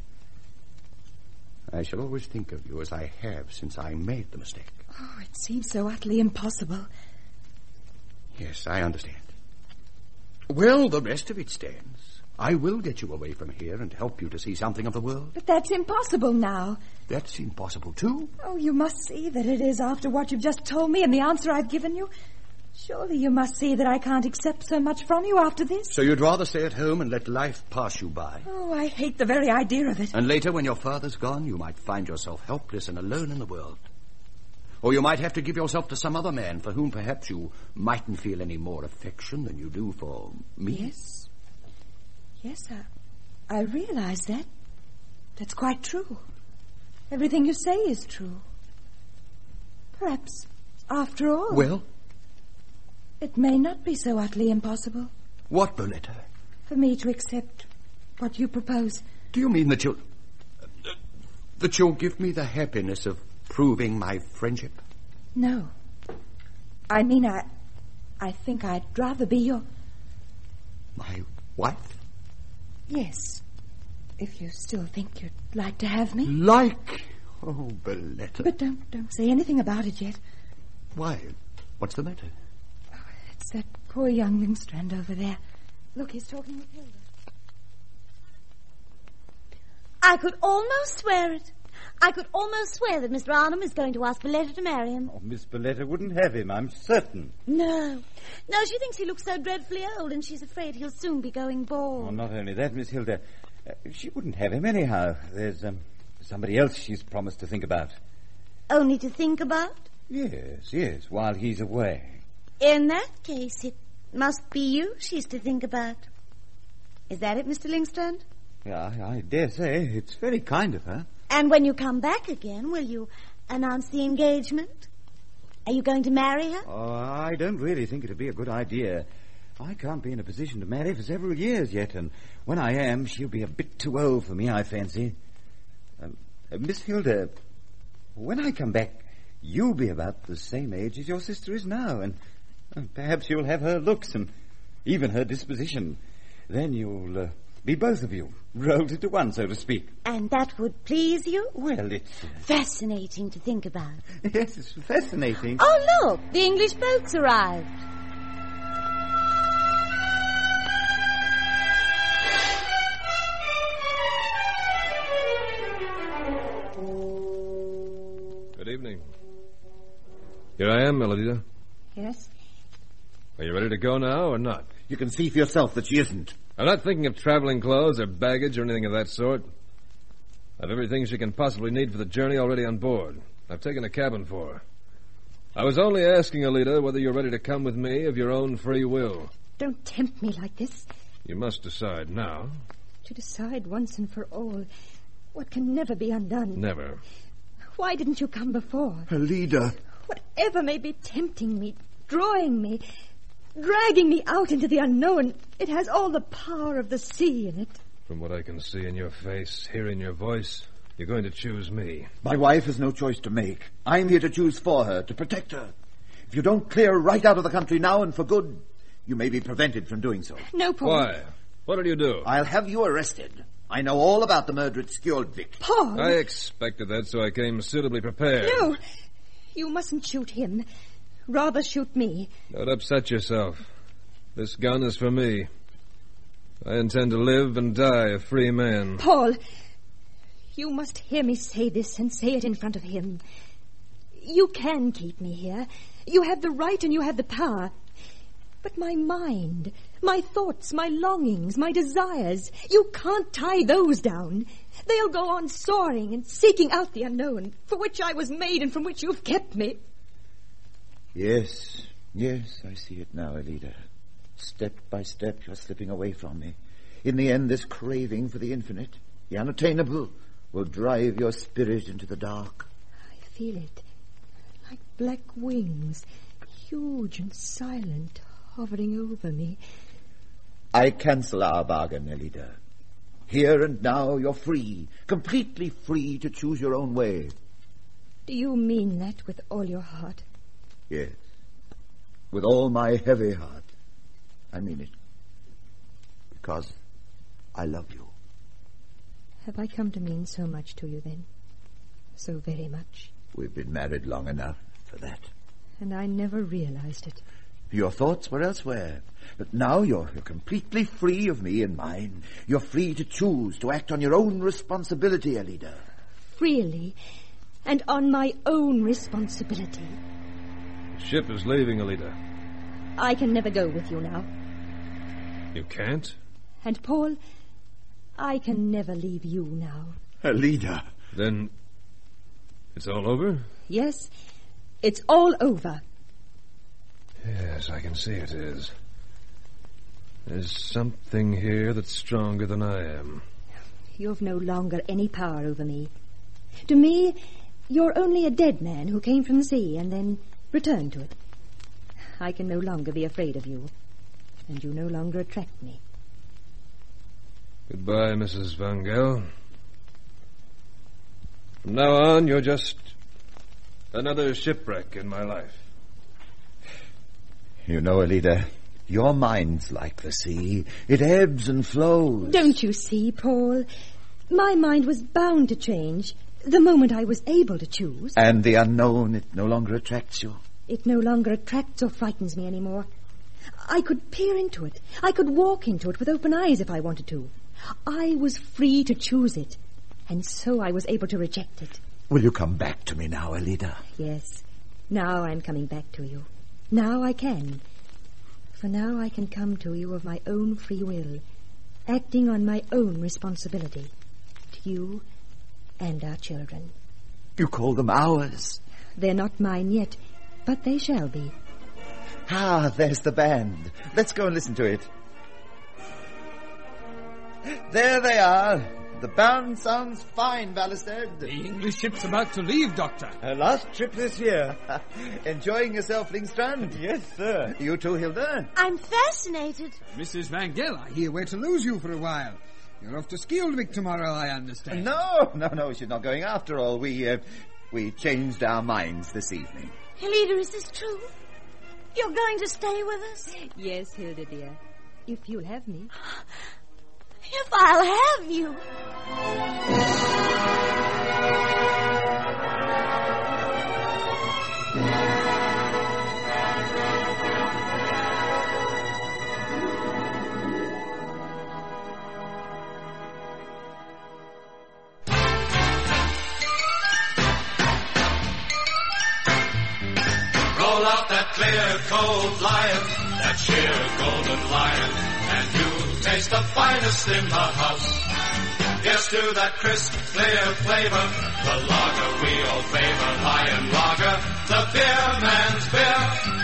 I shall always think of you as I have since I made the mistake. Oh, it seems so utterly impossible. Yes, I understand. Well, the rest of it stands. I will get you away from here and help you to see something of the world. But that's impossible now. That's impossible, too. Oh, you must see that it is after what you've just told me and the answer I've given you. Surely you must see that I can't accept so much from you after this. So you'd rather stay at home and let life pass you by? Oh, I hate the very idea of it. And later, when your father's gone, you might find yourself helpless and alone in the world. Or you might have to give yourself to some other man for whom perhaps you mightn't feel any more affection than you do for me. Yes. Yes, I realize that. That's quite true. Everything you say is true. Perhaps, after all... Well? It may not be so utterly impossible. What, Boletta? For me to accept what you propose. Do you mean that you'll give me the happiness of proving my friendship? No. I mean, I think I'd rather be your... My wife? Yes. If you still think you'd like to have me. Like? Oh, Boletta. But don't say anything about it yet. Why? What's the matter? It's that poor young Lingstrand over there. Look, he's talking with Hilda. I could almost swear it. I could almost swear that Mr. Arnhem is going to ask Boletta to marry him. Oh, Miss Boletta wouldn't have him, I'm certain. No, she thinks he looks so dreadfully old, and she's afraid he'll soon be going bald. Oh, not only that, Miss Hilda. She wouldn't have him anyhow. There's somebody else she's promised to think about. Only to think about? Yes, while he's away. In that case, it must be you she's to think about. Is that it, Mr. Lingstrand? Yeah, I dare say. It's very kind of her. And when you come back again, will you announce the engagement? Are you going to marry her? Oh, I don't really think it'd be a good idea. I can't be in a position to marry for several years yet, and when I am, she'll be a bit too old for me, I fancy. Miss Hilda, when I come back, you'll be about the same age as your sister is now, and perhaps you'll have her looks and even her disposition. Then you'll be both of you rolled into one, so to speak. And that would please you? Well, it's... fascinating to think about. Yes, it's fascinating. Oh, look, the English boat's arrived. Good evening. Here I am, Melodita. Yes? Are you ready to go now or not? You can see for yourself that she isn't. I'm not thinking of traveling clothes or baggage or anything of that sort. I've everything she can possibly need for the journey already on board. I've taken a cabin for her. I was only asking, Alida, whether you're ready to come with me of your own free will. Don't tempt me like this. You must decide now. To decide once and for all what can never be undone. Never. Why didn't you come before? Alida. Whatever may be tempting me, drawing me, dragging me out into the unknown, it has all the power of the sea in it. From what I can see in your face, hear in your voice, you're going to choose me. My wife has no choice to make. I'm here to choose for her, to protect her. If you don't clear right out of the country now and for good, you may be prevented from doing so. No, Paul. Why? What did you do? I'll have you arrested. I know all about the murder at Skjoldvik. Paul! I expected that, so I came suitably prepared. No! You mustn't shoot him. Rather shoot me. Don't upset yourself. This gun is for me. I intend to live and die a free man. Paul, you must hear me say this and say it in front of him. You can keep me here. You have the right and you have the power. But my mind, my thoughts, my longings, my desires, you can't tie those down. They'll go on soaring and seeking out the unknown, for which I was made and from which you've kept me. Yes, I see it now, Alida. Step by step, you're slipping away from me. In the end, this craving for the infinite, the unattainable, will drive your spirit into the dark. I feel it. Like black wings, huge and silent, hovering over me. I cancel our bargain, Elida. Here and now you're free, completely free to choose your own way. Do you mean that with all your heart? Yes. With all my heavy heart. I mean it. Because I love you. Have I come to mean so much to you then? So very much? We've been married long enough for that. And I never realized it. Your thoughts were elsewhere. But now you're completely free of me and mine. You're free to choose, to act on your own responsibility, Elida. Freely, and on my own responsibility. The ship is leaving, Elida. I can never go with you now. You can't? And Paul, I can never leave you now. Elida. Then it's all over? Yes, it's all over. Yes, I can see it is. There's something here that's stronger than I am. You've no longer any power over me. To me, you're only a dead man who came from the sea and then returned to it. I can no longer be afraid of you, and you no longer attract me. Goodbye, Mrs. Van Gel. From now on, you're just another shipwreck in my life. You know, Elida, your mind's like the sea. It ebbs and flows. Don't you see, Paul? My mind was bound to change the moment I was able to choose. And the unknown, it no longer attracts you. It no longer attracts or frightens me anymore. I could peer into it. I could walk into it with open eyes if I wanted to. I was free to choose it, and so I was able to reject it. Will you come back to me now, Elida? Yes. Now I'm coming back to you. Now I can. For now I can come to you of my own free will, acting on my own responsibility to you and our children. You call them ours? They're not mine yet, but they shall be. Ah, there's the band. Let's go and listen to it. There they are. The band sounds fine, Valistad. The English ship's about to leave, Doctor. Her last trip this year. Enjoying yourself, Lingstrand? Yes, sir. You too, Hilda? I'm fascinated. Mrs. Van Gel, I hear we're to lose you for a while. You're off to Skjoldvik tomorrow, I understand. No, she's not going after all. We changed our minds this evening. Elida, is this true? You're going to stay with us? Yes, Hilda, dear. If you'll have me. If I'll have you. Roll out that clear, cold lion, that sheer golden lion, and you'll taste the finest in the house. Yes, to that crisp, clear flavor, the lager we all favor, Lion Lager, the beer man's beer.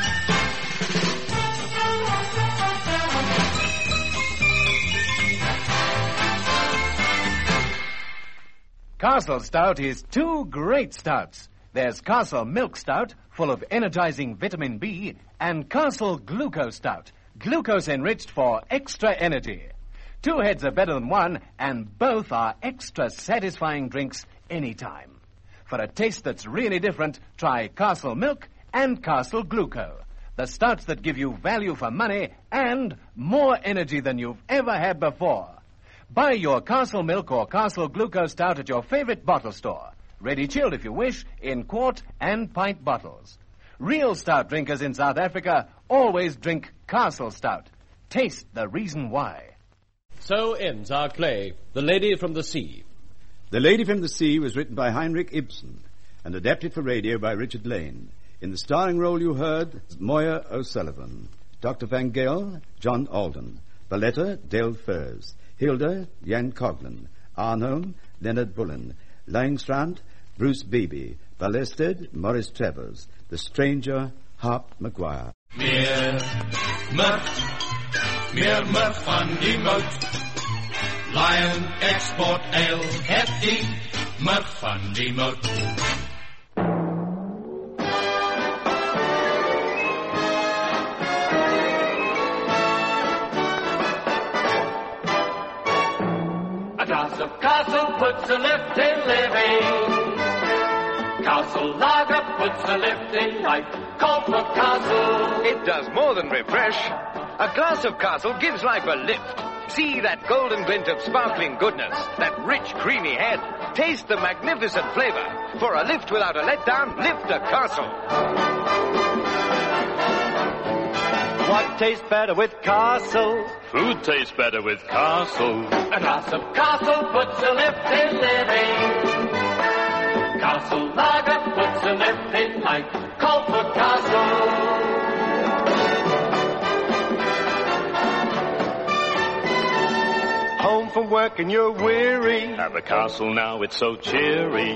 Castle Stout is two great stouts. There's Castle Milk Stout, full of energizing vitamin B, and Castle Glucose Stout, glucose enriched for extra energy. Two heads are better than one, and both are extra satisfying drinks anytime. For a taste that's really different, try Castle Milk and Castle Gluco, the stouts that give you value for money and more energy than you've ever had before. Buy your Castle Milk or Castle Glucose Stout at your favorite bottle store. Ready chilled if you wish, in quart and pint bottles. Real stout drinkers in South Africa always drink Castle Stout. Taste the reason why. So ends our play, The Lady from the Sea. The Lady from the Sea was written by Heinrich Ibsen and adapted for radio by Richard Lane. In the starring role you heard, Moya O'Sullivan. Dr. Van Gel, John Alden. Valletta, Dale Furs. Hilda, Jan Coughlin. Arnholm, Leonard Bullen. Langstrand, Bruce Beebe. Balested, Maurice Travers. The Stranger, Hart Maguire. Meer murf van die mout, Lion Export Ale, hefty, maar van die mout. A glass of Castle puts a lift in living. Castle Lager puts a lift in life. Call for Castle. It does more than refresh. A glass of Castle gives life a lift. See that golden glint of sparkling goodness, that rich, creamy head. Taste the magnificent flavor. For a lift without a letdown, lift a Castle. What tastes better with Castle? Food tastes better with Castle. A glass of Castle puts a lift in living. Castle Lager puts a lift in life. Call for Castle. Home from work and you're weary. Have a Castle now, it's so cheery.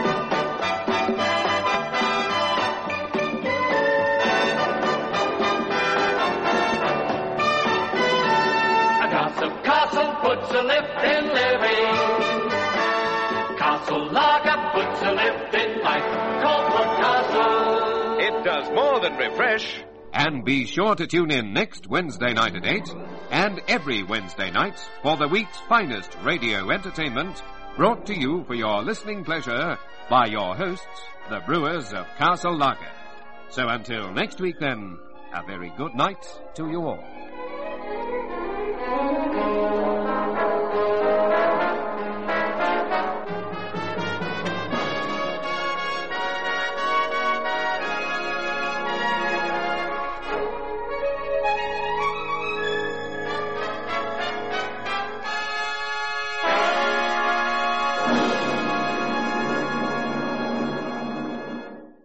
A glass of Castle puts a lift in living. Castle Lager puts a lift in life. Call for Castle. It does more than refresh. And be sure to tune in next Wednesday night at 8 and every Wednesday night for the week's finest radio entertainment brought to you for your listening pleasure by your hosts, the brewers of Castle Lager. So until next week then, a very good night to you all.